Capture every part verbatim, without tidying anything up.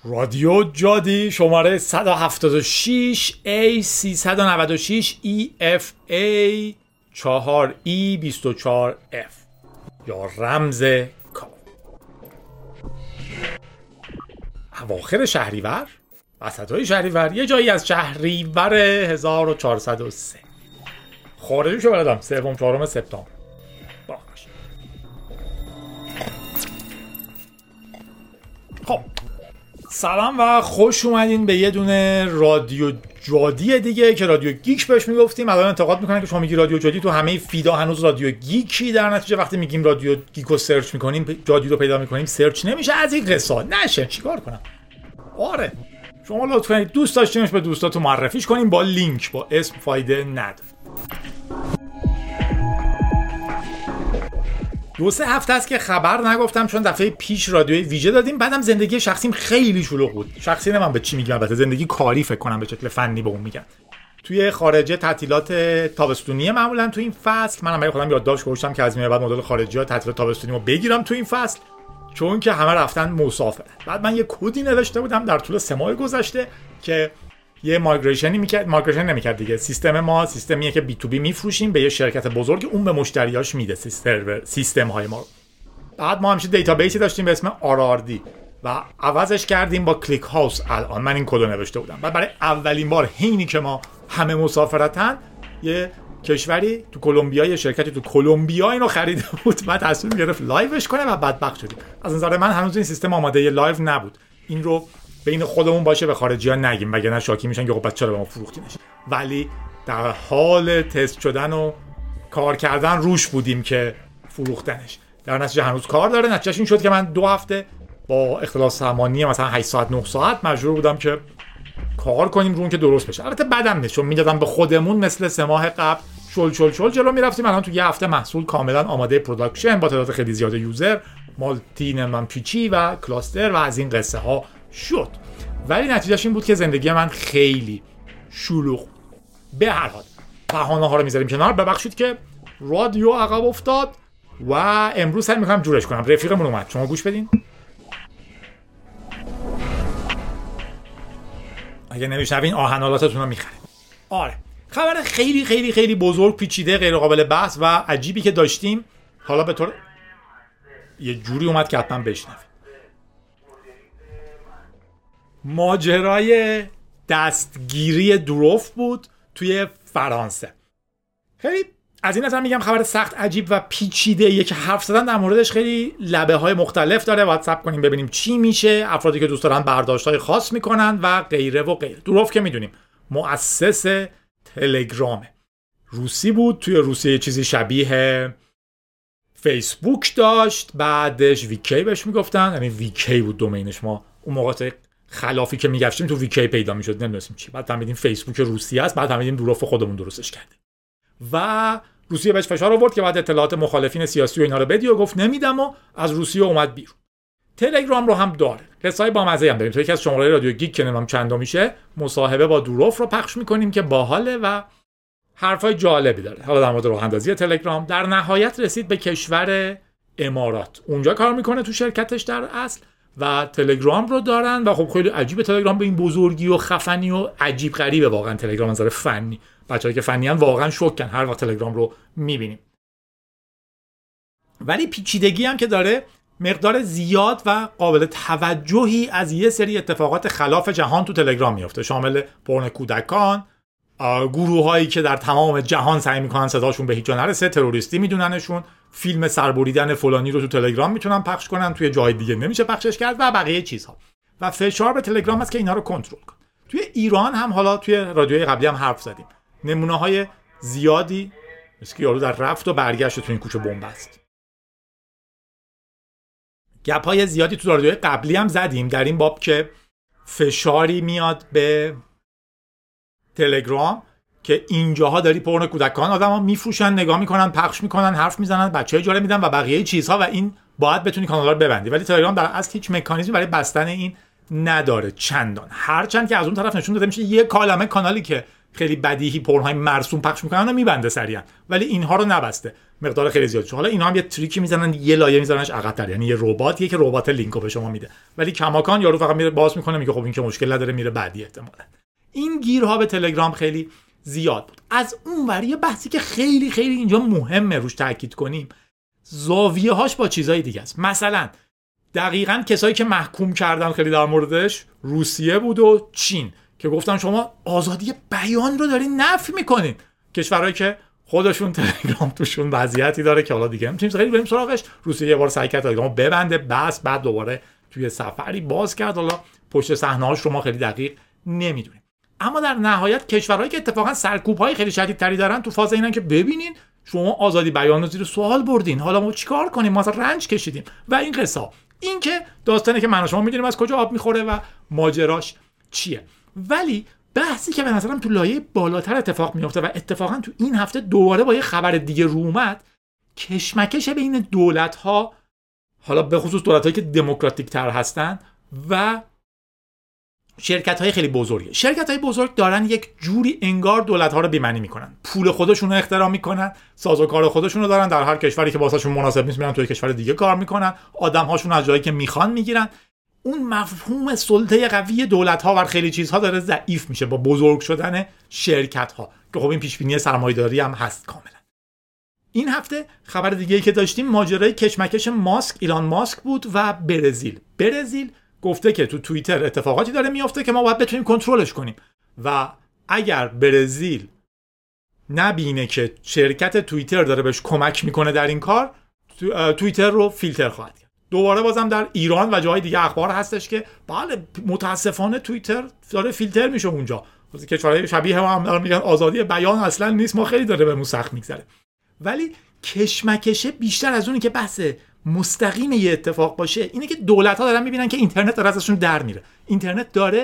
رادیو جادی شماره صد و هفتاد و شش A سیصد و نود و شش E F A چهار E بیست و چهار F یا رمز کا. اواخر شهریور، وسطای شهریور، یه جایی از شهریور هزار و چهارصد و سه خارجیشو بلدم، سوم چهارم سپتامبر. باشه. خب سلام و خوش اومدین به یه دونه رادیو جادی دیگه که رادیو گیک بهش میگفتیم. الان انتقاد میکنن که شما میگی رادیو جادی، تو همه فیدا هنوز رادیو گیکی. در نتیجه وقتی میگیم رادیو گیکو سرچ میکنیم، جادی رو پیدا میکنیم، سرچ نمیشه. از این قصه نشه، چیکار کنم؟ آره شما لطفا دوست داشتینش به دوستاتون معرفیش کنین با لینک، با اسم فایده نداره. دو سه هفته است که خبر نگفتم چون دفعه پیش رادیوی ویژه دادیم. بعدم زندگی شخصیم خیلی شلوغ بود. شخصی نمیم به چی میگم، البته زندگی کاری فکر کنم به شکل فنی به اون میگن. توی خارجه تعطیلات تابستونیه معمولا تو این فصل. منم برای خودم یادداشت گذاشتم که از این بعد مدل خارجی‌ها تعطیلات تابستونیمو بگیرم تو این فصل، چون که همه رفتن مسافرت. بعد من یه کدی نوشته بودم در طول سه ماه گذشته که یه مایگریشنی میکرد، مایگریشن نمیکرد دیگه. سیستم ما سیستمیه که بی تو بی میفروشیم به یه شرکت بزرگ، اون به مشتریاش میده سرور سیستم های ما. بعد ما همیشه دیتابیسی داشتیم به اسم آر آر دی و عوضش کردیم با کلیک هاوس. الان من این کدو نوشته بودم. بعد برای اولین بار حینی که ما همه مسافرتن، یه کشوری تو کلمبیا، یه شرکتی تو کلمبیا اینو خریده بود و تصمیم گرفت لایوش کنه و بدبخت شدیم. از نظر من هنوز این سیستم آماده لایو نبود. این رو بین خودمون باشه، به خارجی‌ها نگیم وگرنه شاکی میشن که خب بچه‌ها رو به ما فروختینش. ولی در حال تست شدن و کار کردن روش بودیم که فروختنش. در نتیجه هنوز کار داره. نتیجهش این شد که من دو هفته با اختلاس زمانی مثلا هشت ساعت نه ساعت مجبور بودم که کار کنیم رو اون که درست بشه. البته بدم نیست چون میدادم به خودمون مثل سه ماه قبل شل شل شل جلو میرفتیم. الان تو یه هفته محصول کاملا آماده پروداکشن با تعداد خیلی زیاد یوزر، مالتی نمم پیچی و کلاستر و از این قصه ها شد. ولی نتیجهش این بود که زندگی من خیلی شلوغ. به هر حال بهانه ها رو میذاریم کنار. ببخشید که رادیو عقب افتاد و امروز سعی میکنم جورش کنم. رفیقمون اومد، شما گوش بدین. اگه نمیشنوین آهنالاتتون رو میخریم. آره خبر خیلی خیلی خیلی بزرگ، پیچیده، غیر قابل بحث و عجیبی که داشتیم حالا به طور یه جوری اومد که حتما بشنوید. ماجرای دستگیری دروف بود توی فرانسه. خیلی از این نظر میگم خبر سخت عجیب و پیچیده ایه که حرف زدن در موردش خیلی لبه های مختلف داره. باید صبر کنیم ببینیم چی میشه. افرادی که دوست دارن برداشت های خاص میکنن و غیره و غیره. دروف که میدونیم مؤسس تلگرامه، روسی بود. توی روسیه چیزی شبیه فیسبوک داشت، بعدش ویکی بهش میگفتن، یعنی ویکی بود دومینش. ما اون موقع خلافی که میگفتیم تو ویکی پیدا میشد، نمیدونستیم چی. بعد فهمیدیم فیسبوک روسیه است، بعد فهمیدیم دروف خودمون درستش کرده و روسیه بهش فشار آورد که بعد اطلاعات مخالفین سیاسی و اینا رو بدی و گفت نمیدم و از روسیه اومد بیرون. تلگرام رو هم داره. قصه‌ای بامزه هم داریم. تو یکی از شماره رادیو گیک که نمیدونم چندم میشه مصاحبه با دروف رو پخش میکنیم که باحاله و حرفای جالبی داره. حالا در مورد راه اندازی تلگرام. در نهایت رسید به کشور امارات. اونجا کار میکنه تو شرکتش در اصل و تلگرام رو دارن و خب خیلی عجیبه تلگرام به این بزرگی و خفنی و عجیب غریبه واقعا. تلگرام از نظر فنی، بچه‌ای که فنی ان واقعا شوکن هر وقت تلگرام رو میبینیم. ولی پیچیدگی هم که داره، مقدار زیاد و قابل توجهی از یه سری اتفاقات خلاف جهان تو تلگرام میفته، شامل پورن کودکان، گروه‌هایی که در تمام جهان سعی میکنن صداشون به هیچ جا نرسه، تروریستی میدوننشون، فیلم سربریدن فلانی رو تو تلگرام میتونن پخش کنن، توی جای دیگه نمیشه پخشش کرد و بقیه چیزها. و فشار به تلگرام است که اینا رو کنترل کنه. توی ایران هم حالا توی رادیوی قبلی هم حرف زدیم. نمونه‌های زیادی مثل که یارو در رفت و برگشت تو این کوچه بنبست. گپ‌های زیادی تو رادیوی قبلی هم زدیم در این باب که فشاری میاد به تلگرام که اینجاها داری پورن کودکان آدم‌ها میفروشن، نگاه میکنن، پخش میکنن، حرف میزنن، بچه‌ها اجاره میدن و بقیه چیزها و این باید بتونی کانالا رو ببندی. ولی تلگرام در اصل هیچ مکانیزمی برای بستن این نداره چندان. هرچند که از اون طرف نشون داده میشه یه کالمه کانالی که خیلی بدیهی پورن‌های مرسوم پخش میکنن و میبنده سریعا، ولی اینها رو نبسته. مقدار خیلی زیاد شد. حالا اینا هم یه تریکی میزنن، یه لایه میزننش عقب‌تر، یعنی یه رباتیه که ربات لینکو به شما میده، ولی کماکان یارو فقط میره باز میکنه میگه خب این که مشکل نداره میره بعدی. احتمالاً این گیرها به تلگرام خیلی زیاد بود. از اون ور یه بحثی که خیلی خیلی اینجا مهمه روش تاکید کنیم، زاویه هاش با چیزای دیگه است. مثلا دقیقاً کسایی که محکوم کردن خیلی در موردش روسیه بود و چین که گفتن شما آزادی بیان رو دارین نفی میکنین. کشورهایی که خودشون تلگرام توشون وضعیتی داره که حالا دیگه نمیتونیم خیلی بریم سراغش. روسیه یه بار سعی کرد تلگرام ببنده، بس بعد دوباره توی سفری باز کرد. حالا پشت صحنه‌هاش رو ما خیلی دقیق نمیدونیم. اما در نهایت کشورهایی که اتفاقا سرکوب‌های خیلی شدیدتری دارن تو فاز اینن که ببینین شما آزادی بیان رو زیر سوال بردین، حالا ما چیکار کنیم؟ ما رنج کشیدیم و این قصه. این که داستانه که من و شما میدونیم از کجا آب میخوره و ماجراش چیه. ولی بحثی که به نظرم تو لایه بالاتر اتفاق میفته و اتفاقا تو این هفته دوباره با یه خبر دیگه رو اومد، کشمکش بین دولت‌ها، حالا به خصوص دولت‌هایی که دموکراتیک تر هستن و شرکت‌های خیلی بزرگه. شرکت‌های بزرگ دارن یک جوری انگار دولت‌ها رو بی‌معنی میکنن، پول خودشون رو اختراع میکنن، سازوکار خودشون رو دارن، در هر کشوری که واسهشون مناسب نیست میرن توی کشور دیگه کار میکنن، آدم‌هاشون از جایی که میخوان میگیرن. اون مفهوم سلطه قوی دولت‌ها و خیلی چیزها داره ضعیف میشه با بزرگ شدن شرکت‌ها که خب این پیش‌بینی سرمایه‌داری هم هست کاملا. این هفته خبر دیگه‌ای که داشتیم ماجرای کشمکش ماسک ایلان ماسک بود و برزیل. برزیل گفته که تو توییتر اتفاقاتی داره میفته که ما باید بتونیم کنترلش کنیم و اگر برزیل نبینه که شرکت توییتر داره بهش کمک میکنه در این کار، توییتر رو فیلتر خواهد کرد. دوباره بازم در ایران و جای دیگه اخبار هستش که بله متاسفانه توییتر داره فیلتر میشه اونجا. کشورهای شبیه هم دارن میگن آزادی بیان اصلا نیست، ما خیلی داره بهمون سخت میگذره. ولی کشمکشه بیشتر از اونی که بحث مستقیم یه اتفاق باشه، اینه که دولت‌ها دارن میبینن که اینترنت داره ازشون در میره. اینترنت داره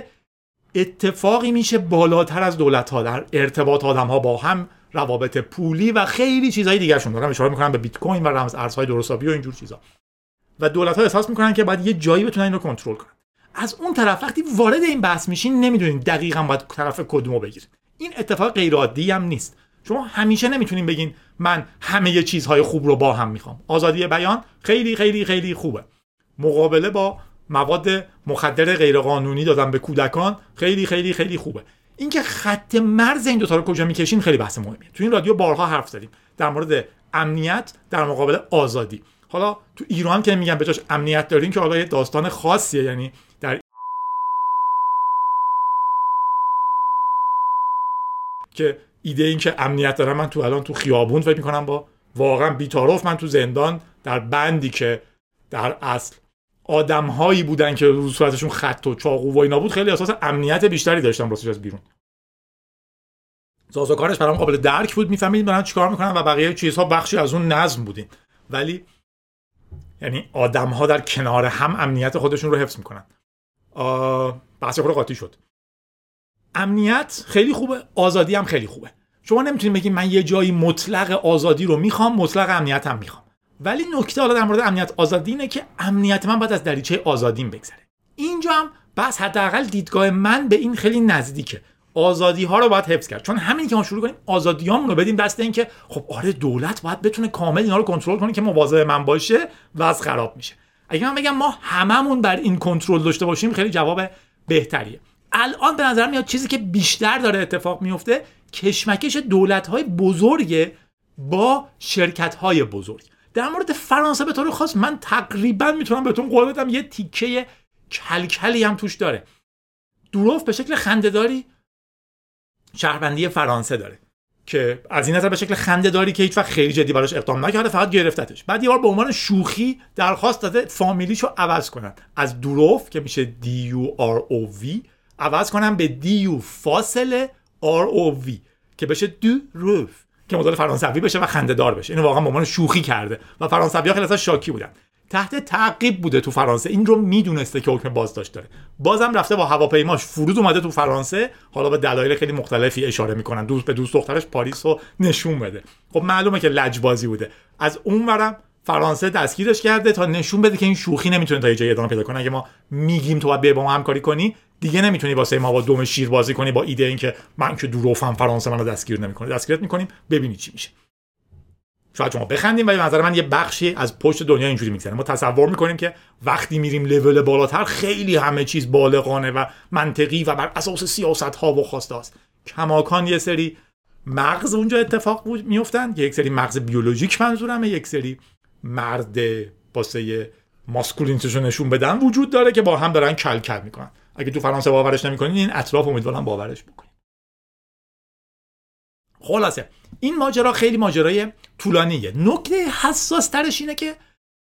اتفاقی میشه بالاتر از دولت‌ها در ارتباط آدم‌ها با هم، روابط پولی و خیلی چیزهای دیگه‌شون. دارن اشاره میکنن به بیت کوین و رمز ارزهای درستابی و اینجور چیزا. و دولت‌ها احساس میکنن که باید یه جایی بتونن اینو کنترل کنن. از اون طرف وقتی وارد این بحث میشین نمیدونین دقیقاً باید طرف کدومو بگیرید. این اتفاق غیر عادی هم نیست. شما همیشه نمیتونین بگین من همه ی چیزهای خوب رو با هم میخوام. آزادی بیان خیلی خیلی خیلی خوبه. مقابله با مواد مخدر غیرقانونی دادن به کودکان خیلی خیلی خیلی خوبه. اینکه خط مرز این دو تا رو کجا میکشین خیلی بحث مهمیه. تو این رادیو بارها حرف زدیم در مورد امنیت در مقابل آزادی. حالا تو ایران که میگن به جاش امنیت دارین که حالا یه داستان خاصیه، یعنی در که ایده این که امنیت دارم، من تو الان تو خیابون فکر میکنم با واقعا بی‌تعارف من تو زندان در بندی که در اصل آدم‌هایی بودن که رو صورتشون خط و چاقو و اینا بود، خیلی احساس امنیت بیشتری داشتم راستش از بیرون. سازوکارش برام قابل درک بود، میفهمیدیم دارن چیکار میکنن و بقیه چیزها بخشی از اون نظم بودین. ولی یعنی آدم‌ها در کنار هم امنیت خودشون رو حفظ میکنن. بحث خود قاطی شد. امنیت خیلی خوبه، آزادی هم خیلی خوبه. شما نمیتونید بگید من یه جایی مطلق آزادی رو میخوام، مطلق امنیت هم میخوام. ولی نکته حالا در مورد امنیت آزادی اینه که امنیت من باید از دریچه آزادیم بگذره. اینجا هم بس حداقل دیدگاه من به این خیلی نزدیکه. آزادی ها رو باید حفظ کرد، چون همین که ما شروع کنیم آزادیامون رو بدیم دست این که خب آره دولت باید بتونه کامل اینا رو کنترل کنه که مواظب من باشه، وضع خراب میشه. اگه من بگم ما هممون بر این کنترل داشته باشیم خیلی جواب بهتریه. الان به نظر میاد چیزی که بیشتر داره اتفاق میفته کشمکش دولت‌های بزرگ با شرکت‌های بزرگ. در مورد فرانسه به طور خاص من تقریبا میتونم بهتون قول بدم یه تیکه کلکلی هم توش داره. دروف به شکل خنده‌داری شهروندی فرانسه داره که از این نظر به شکل خنده‌داری که هیچ وقت خیلی جدی براش اقدام نکرده، فقط گرفتتش. بعد یه بار به عنوان شوخی درخواست داده فامیلیشو عوض کنن، از دروف که میشه دی یو آر او وی عوض کنن به دی یو فاصله آر او وی که بشه دروف که مدل فرانسوی بشه و خنده‌دار بشه. اینو واقعا به عنوان شوخی کرده و فرانسوی‌ها خیلی ازش شاکی بودن. تحت تعقیب بوده تو فرانسه، این رو میدونسته که حکم بازداشت داره. بازم رفته با هواپیماش فرود اومده تو فرانسه، حالا به دلایل خیلی مختلفی اشاره میکنن دوست به دوست دخترش پاریس رو نشون بده. خب معلومه که لجبازی بوده. از اونورم فرانسه دستگیرش کرده تا نشون بده که این شوخی نمیتونه تا یه جایی ادامه پیدا کنه. اگه ما میگیم تو باید بیا با ما همکاری کنی، دیگه نمیتونی واسه ما با دم شیر بازی کنی با ایده این که من که دروفم فرانسه منو دستگیر نمیکنه. دستگیرت میکنیم ببینی چی میشه. شاید شما بخندیم ولی به نظر من یه بخشی از پشت دنیا اینجوری میگذره. ما تصور میکنیم که وقتی میریم لول بالاتر خیلی همه چیز بالغانه و منطقی و بر اساس سیاست ها و خواسته است. کماکان یه سری مغز اونجا اتفاق میفتن، یک سری مغز بیولوژیک منظورمه، یک سری مرد واسه ماسکولینیتشو نشون بدن وجود داره که با هم دارن کل کل میکنن. اگه تو فرانسه باورش نمیکنین این اطراف امیدوارم باورش بکنین. خلاصه این ماجرا خیلی ماجرای طولانیه. نکته حساس ترش اینه که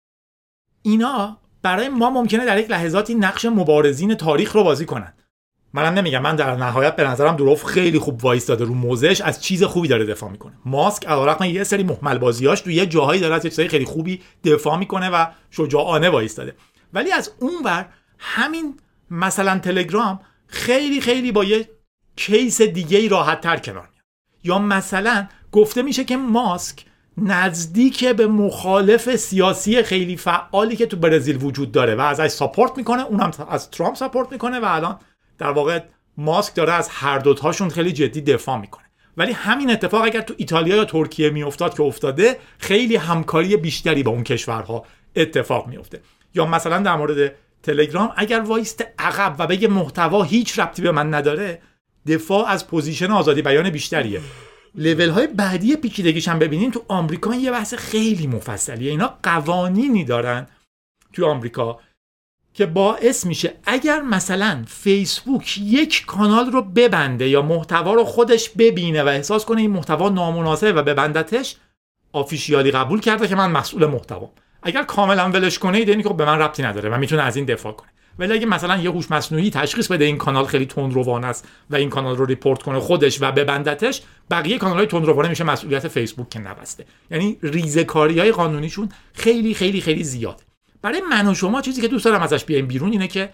اینا برای ما ممکنه در یک لحظاتی نقش مبارزین تاریخ رو بازی کنن. منم نمیگم، من در نهایت به نظرم دروف خیلی خوب وایستاده رو موضعش، از چیز خوبی داره دفاع میکنه. ماسک علیرغم یه سری مهمل بازیاش تو یه جاهایی داره از چیزای خیلی خوبی دفاع میکنه و شجاعانه وایستاده. ولی از اونور همین مثلا تلگرام خیلی خیلی با یه کیس دیگه راحت تر کنار میاد. یا مثلا گفته میشه که ماسک نزدیک به مخالف سیاسی خیلی فعالی که تو برزیل وجود داره و ازش ساپورت میکنه، اونم از ترامپ ساپورت میکنه و الان در واقع ماسک داره از هر دوتاشون خیلی جدی دفاع میکنه. ولی همین اتفاق اگر تو ایتالیا یا ترکیه میافتاد که افتاده، خیلی همکاری بیشتری با اون کشورها اتفاق میفته. یا مثلا در مورد تلگرام اگر وایست عقب و بگه محتوا هیچ ربطی به من نداره، دفاع از پوزیشن آزادی بیان بیشتریه. لول های بعدی پیچیدگیش هم ببینین تو آمریکا یه بحث خیلی مفصلیه. اینا قوانینی دارن تو آمریکا که باعث میشه اگر مثلا فیسبوک یک کانال رو ببنده یا محتوا رو خودش ببینه و احساس کنه این محتوا نامناسبه و ببندتش، آفیشیالی قبول کرده که من مسئول محتوام. اگر کاملا ولش کنه ایده اینه که به من ربطی نداره و میتونه از این دفاع کنه. ولی اگه مثلا یه هوش مصنوعی تشخیص بده این کانال خیلی تندروانه است و این کانال رو ریپورت کنه خودش و ببندتش، بقیه کانال‌های تندروانه میشه مسئولیت فیسبوک که نبسته. یعنی ریزه‌کاری‌های قانونیشون خیلی خیلی خیلی زیاده. برای من و شما چیزی که دوست دارم ازش بیایم بیرون اینه که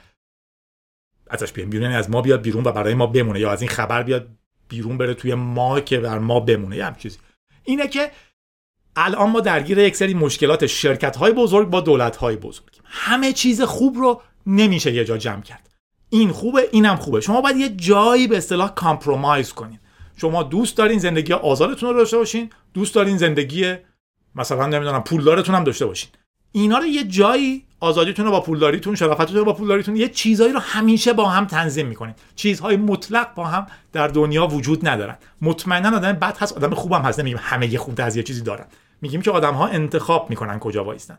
ازش بیایم بیرون، یعنی از ما بیاد بیرون و برای ما بمونه، یا از این خبر بیاد بیرون بره توی ما که بر ما بمونه. یه همین چیزی اینه که الان ما درگیر یک سری مشکلات شرکت‌های بزرگ با دولت‌های بزرگ. همه چیز خوب رو نمیشه یه جا جمع کرد. این خوبه، اینم خوبه. شما باید یه جایی به اصطلاح کامپرومایز کنین. شما دوست دارین زندگی آزادتون رو داشته باشین، دوست دارین زندگی مثلا نمیدونم پولدارتون هم داشته باشین. اینا رو یه جایی، آزادیتون رو با پولداریتون، شرافتتون رو با پولداریتون، یه چیزایی رو همیشه با هم تنظیم میکنین. چیزهای مطلق با هم در دنیا وجود ندارن. مطمئنا آدم بد هست، آدم خوبم هست. نمیگیم همه خوب از یه چیزی دارن. میگیم که آدم‌ها انتخاب میکنن کجا وایستن.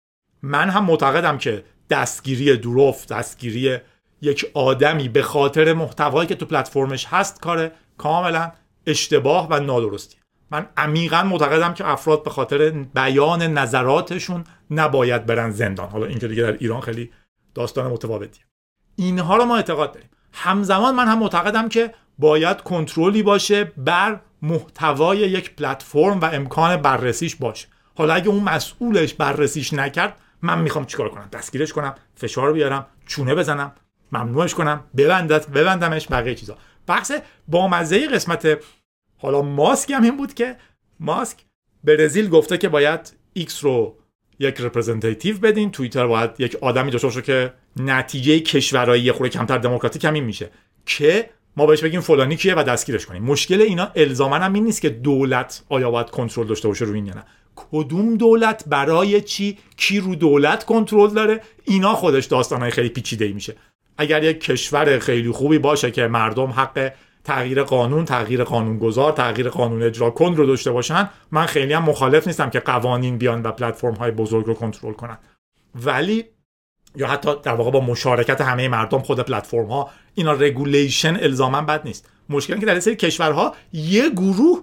من هم معتقدم که دستگیری دروف، دستگیری یک آدمی به خاطر محتوایی که تو پلتفرمش هست کار کاملا اشتباه و نادرستیه. من عمیقا معتقدم که افراد به خاطر بیان نظراتشون نباید برن زندان. حالا اینجا دیگه در ایران خیلی داستان متفاوتیه. اینها رو ما اعتقاد داریم. همزمان من هم معتقدم که باید کنترلی باشه بر محتوای یک پلتفرم و امکان بررسیش باشه. حالا اگه اون مسئولش بررسیش نکرد، من میخوام چیکار کنم؟ دستگیرش کنم، فشار بیارم، چونه بزنم، ممنوعش کنم، ببندت ببندمش، بقیه چیزا. بحث بامزه قسمت حالا ماسک هم این بود که ماسک برزیل گفته که باید ایکس رو یک رپرزنتیتیو بدین، توییتر باید یک آدمی داشته باشه که نتیجه کشورایی خورده کمتر دموکراتیک همین میشه که ما بهش بگیم فلانی کیه و دستگیرش کنیم. مشکل اینا الزاما هم این نیست که دولت آیا باید کنترل داشته باشه روی این یا نه. کدوم دولت برای چی، کی رو دولت کنترل داره، اینا خودش داستانای خیلی پیچیده‌ای میشه. اگر یک کشور خیلی خوبی باشه که مردم حق تغییر قانون، تغییر قانونگذار، تغییر قانون اجرا کن رو داشته باشن، من خیلی هم مخالف نیستم که قوانین بیان و پلتفرم های بزرگ رو کنترل کنن. ولی یا حتی در واقع با مشارکت همه مردم خود پلتفرم ها، اینا رگولیشن الزاما بد نیست. مشکلی که در این سری کشورها یه گروه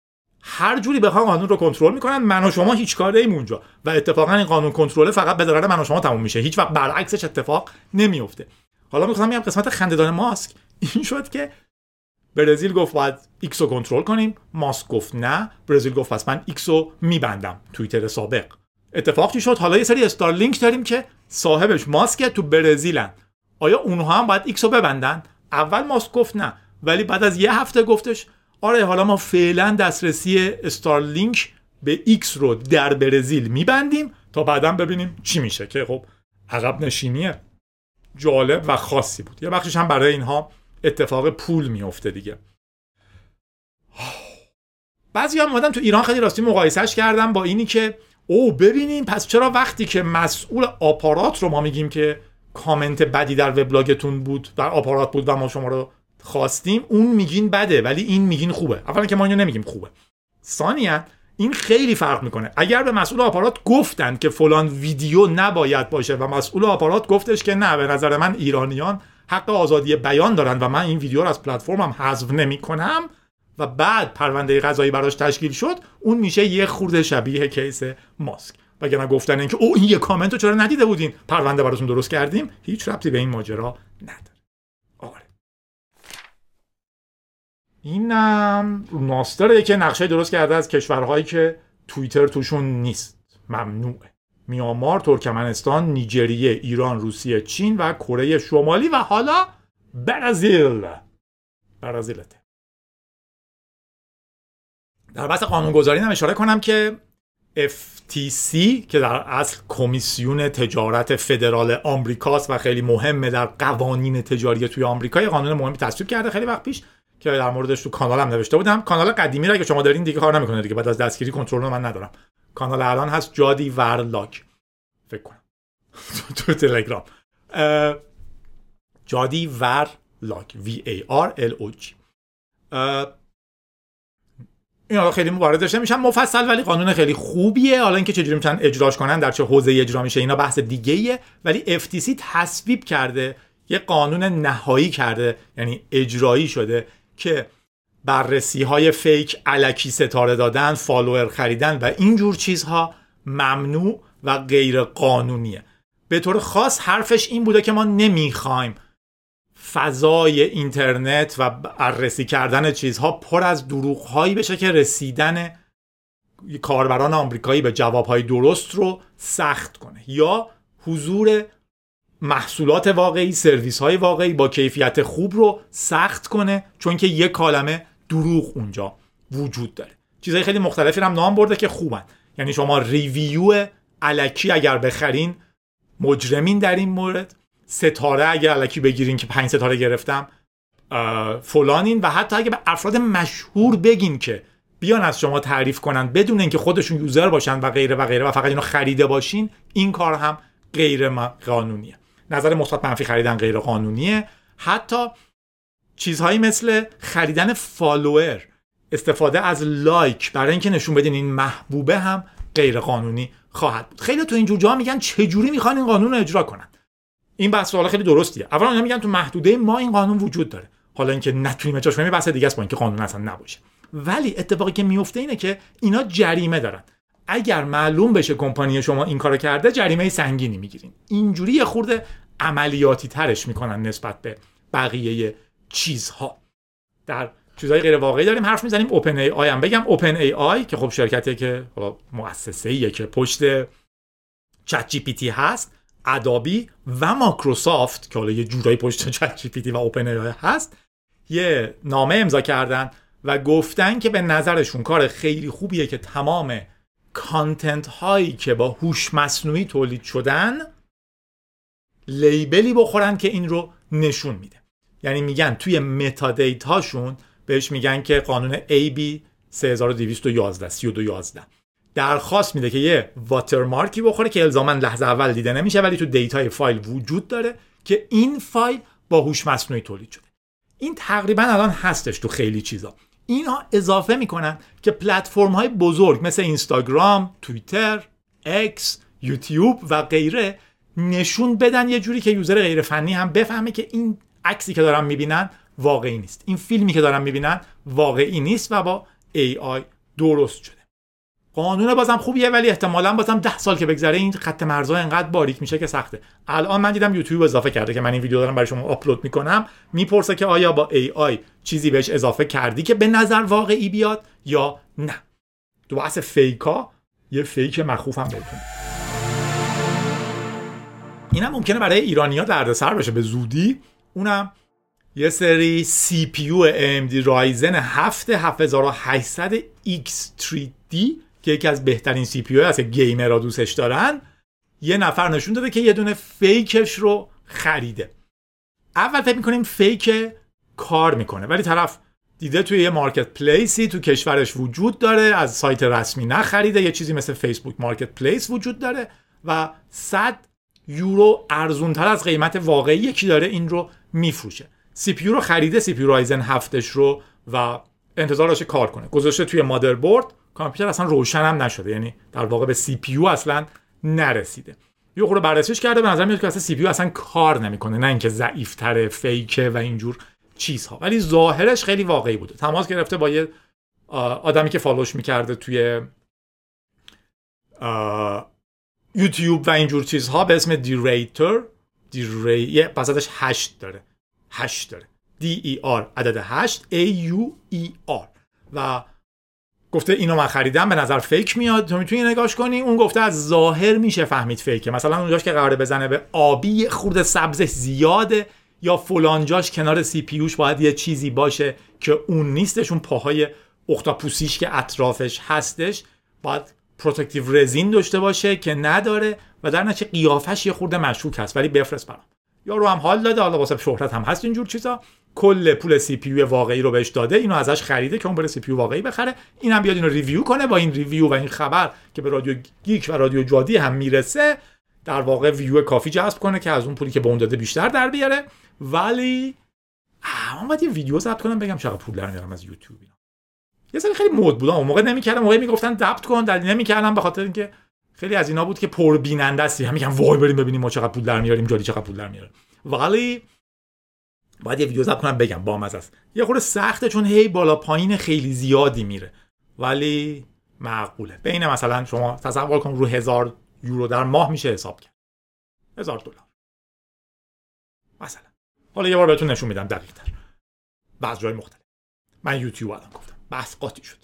هر جوری بخوام قانون رو کنترل میکنن، من و شما هیچ کاری نیم اونجا و اتفاقا این قانون کنترل فقط به ضرر من و شما تموم میشه، هیچ وقت برعکسش اتفاق نمیفته. حالا میخوام بگم قسمت خنده‌دار ماسک این شد که برزیل گفت باید ایکس رو کنترل کنیم، ماسک گفت نه، برزیل گفت پس من ایکس رو میبندم. توییتر سابق اتفاق چی شد؟ حالا یه سری استارلینک داریم که صاحبش ماسک تو برزیلن. آیا اونها هم باید ایکس رو ببندن؟ اول ماسک گفت نه، ولی بعد از یه هفته گفتش آره حالا ما فعلا دسترسی استارلینک به ایکس رو در برزیل میبندیم تا بعداً ببینیم چی میشه، که خب عقب نشینیه جالب و خاصی بود. یه بخشش هم برای اینها اتفاق پول میفته دیگه. بعضیا اومدن تو ایران خیلی راستی مقایسهش کردم با اینی که او ببینیم پس چرا وقتی که مسئول آپارات رو ما میگیم که کامنت بدی در وبلاگتون بود، در آپارات بود و ما شما رو خواستیم، اون میگین بده ولی این میگین خوبه. اولا که ما اینو نمیگیم خوبه. ثانیاً این خیلی فرق میکنه. اگر به مسئول آپارات گفتن که فلان ویدیو نباید باشه و مسئول آپارات گفتش که نه به نظر من ایرانیان حق آزادی بیان دارن و من این ویدیو رو از پلتفرمم حذف نمیکنم و بعد پرونده قضایی براش تشکیل شد، اون میشه یه خورده شبیه کیس ماسک. وگرنه گفتن اینکه او این یه کامنت رو چرا ندیده بودین، پرونده براتون درست کردیم، هیچ ربطی به این ماجرا نداره. آره. اینم ماستره که نقشه درست کرده از کشورهایی که توییتر توشون نیست، ممنوعه. میانمار، ترکمنستان، نیجریه، ایران، روسیه، چین و کره شمالی و حالا برزیل. برزیلته. در بحث قانونگذاری هم اشاره کنم که اف تی سی که در اصل کمیسیون تجارت فدرال آمریکاست و خیلی مهمه در قوانین تجاری توی آمریکا، یه قانون مهمی تصویب کرده خیلی وقت پیش که در موردش تو کانالم نوشته بودم. کانال قدیمی رو که شما دارین دیگه کار نمیکنه دیگه، بعد از دستگیری کنترل رو من ندارم. کانال الان هست جادی ورلاگ فکر کنم تو تلگرام، جادی ورلاگ وی ای آر ال او جی. اینا خیلی واردش نمیشم مفصل، ولی قانون خیلی خوبیه. حالا اینکه چجوری میتونن اجراش کنن، در چه حوزه‌ای اجرا میشه، اینا بحث دیگه‌ایه. ولی اف تی سی تصویب کرده، یه قانون نهایی کرده، یعنی اجرایی شده که بررسی‌های فیک، الکی ستاره دادن، فالوور خریدن و اینجور چیزها ممنوع و غیر قانونیه. به طور خاص حرفش این بوده که ما نمیخوایم فضای اینترنت و بررسی کردن چیزها پر از دروغ‌هایی بشه که رسیدن کاربران آمریکایی به جواب‌های درست رو سخت کنه، یا حضور محصولات واقعی، سرویس‌های واقعی با کیفیت خوب رو سخت کنه، چون که یک کالمه دروغ اونجا وجود داره. چیزهای خیلی مختلفی هم نام برده که خوبن. یعنی شما ریویو الکی اگر بخرین مجرمین در این مورد، ستاره اگر الکی بگیرین که پنج ستاره گرفتم فلانین، و حتی اگه به افراد مشهور بگین که بیان از شما تعریف کنن بدون اینکه خودشون یوزر باشن و غیره و غیره و فقط اینو خریده باشین، این کار هم غیر قانونیه. نظر مثبت منفی خریدن غیر قانونیه. حتی چیزهایی مثل خریدن فالوور، استفاده از لایک برای اینکه نشون بدین این محبوبه هم غیر قانونی خواهد بود. خیلی تو اینجور جاها میگن چه جوری میخوان این قانون رو اجرا کنن. این بحث سوال خیلی درستیه. اولا اینا میگن تو محدوده ما این قانون وجود داره، حالا اینکه نتونیم اجراش کنیم بحث دیگه است، با اینکه قانون اصلا نباشه. ولی اتفاقی که میفته اینه که اینا جریمه دارن. اگر معلوم بشه کمپانی شما این کارو کرده، جریمه سنگینی میگیرین. اینجوری یه خورده عملیاتی ترش میکنن نسبت به بقیه چیزها. در چیزهای غیر واقعی داریم حرف میزنیم. اوپن ای آی هم بگم. اوپن ای آی که خب شرکتیه که مؤسسه‌ایه که پشت چت جی پی تی هست، ادابی و مایکروسافت که حالا یه جورایی پشت چت جی پی تی و اوپن ای آی هست، یه نامه امضا کردن و گفتن که به نظرشون کار خیلی خوبیه که تمام کانتنت هایی که با هوش مصنوعی تولید شدن لیبلی بخورن که این رو نشون میده. یعنی میگن توی متا دیتاشون بهش میگن که قانون ای بی سه هزار و دویست و یازده سی و دو یازده درخواست میده که یه واترمارکی بخوره که الزاما لحظه اول دیده نمیشه، ولی تو دیتای فایل وجود داره که این فایل با هوش مصنوعی تولید شده. این تقریبا الان هستش تو خیلی چیزا. اینا اضافه میکنن که پلتفرم های بزرگ مثل اینستاگرام، توییتر، اکس، یوتیوب و غیره نشون بدن یه جوری که یوزر غیر فنی هم بفهمه که این عکسی که دارن میبینن واقعی نیست، این فیلمی که دارن میبینن واقعی نیست و با ای آی درست شده. قانون بازم خوبیه، ولی احتمالاً بازم ده سال که بگذره این خط مرزها انقدر باریک میشه که سخته. الان من دیدم یوتیوب اضافه کرده که من این ویدیو دارم برای شما آپلود میکنم، میپرسه که آیا با ای آی چیزی بهش اضافه کردی که به نظر واقعی بیاد یا نه. تو بحث فیکا یه فیک مخوف هم بهتون. اینم ممکنه برای ایرانی‌ها دردسر بشه به زودی. اونم یه سری سی پی یو ای ام دی رایزن هفت هفت هشتصد ایکس تری دی که یکی از بهترین سی پی یو هست که گیمرها دوستش دارن، یه نفر نشون داده که یه دونه فیکش رو خریده. اول فکر می‌کنیم فیک کار میکنه، ولی طرف دیده توی یه مارکت پلیسی تو کشورش وجود داره، از سایت رسمی نخریده، یه چیزی مثل فیسبوک مارکت پلیس وجود داره و صد یورو ارزونتر از قیمت واقعی یکی داره این رو میفروشه. سی پی یو رو خریده، سی پی یو رایزن هفتش رو، و انتظار داشته کار کنه، گذاشته توی مادربرد، کامپیوتر اصلا روشن هم نشده، یعنی در واقع به سی پی یو اصلا نرسیده. یه خورده بررسیش کرده، به نظر میاد که اصلا سی پی یو اصلا کار نمیکنه، نه اینکه ضعیف‌تره، فیکه و اینجور چیزها، ولی ظاهرش خیلی واقعی بوده. تماس گرفته با یه آدمی که فالوش میکرده توی یوتیوب و اینجور چیزها به اسم دیریتر، دیری یه پسادش هشت داره، هشت داره، دی ای آر عدد هشت، ای یو ای آر، و گفته اینو من خریدم، به نظر فیک میاد، تو میتونی نگاش کنی. اون گفته از ظاهر میشه فهمید فیکه، مثلا اونجاش که قراره بزنه به آبی خورده سبزش زیاده، یا فلانجاش کنار سی پی یوش باید یه چیزی باشه که اون نیستش، اون پاهای اختاپوسیش که اطرافش هستش باید پروتکتیو رزین داشته باشه که نداره، و در نتیجه قیافش یه خورده مشکوک هست، ولی بفرست برام. یارو هم حال داده، حالا واسه شهرت هم هست اینجور چیزا، کل پول سی پی یو واقعی رو بهش داده، اینو ازش خریده که اون بره سی پی یو واقعی بخره، اینم بیاد اینو ریویو کنه. با این ریویو و این خبر که به رادیو گیک و رادیو جادی هم میرسه، در واقع ویو کافی جذب کنه که از اون پولی که به اون داده بیشتر در بیاره. ولی من باید یه ویدیو ضبط کنم بگم چقدر پول در میارم از یوتیوب. اینا یه سری خیلی مود بودم اون موقع، نمی‌کردم، موقعی میگفتن ضبط کن، دلیل نمی‌کردم، به خاطر اینکه خیلی از اینا بود که پر بیننده است، هم میگن وای بریم ببینیم ما چقدر پول در میاریم، جادی چقدر پول در میاره. ولی باید یه ویدیو ضبط کنم بگم بامزه است. یه خورده سخته چون هی بالا پایین خیلی زیادی میره، ولی معقوله. بین مثلا شما تصور کن رو هزار یورو در ماه میشه حساب کرد، هزار دلار مثلا. حالا یه بار بهتون نشون میدم دقیق‌تر بعض جای مختلف. من یوتیوب الان گفتم بحث قاطی شد،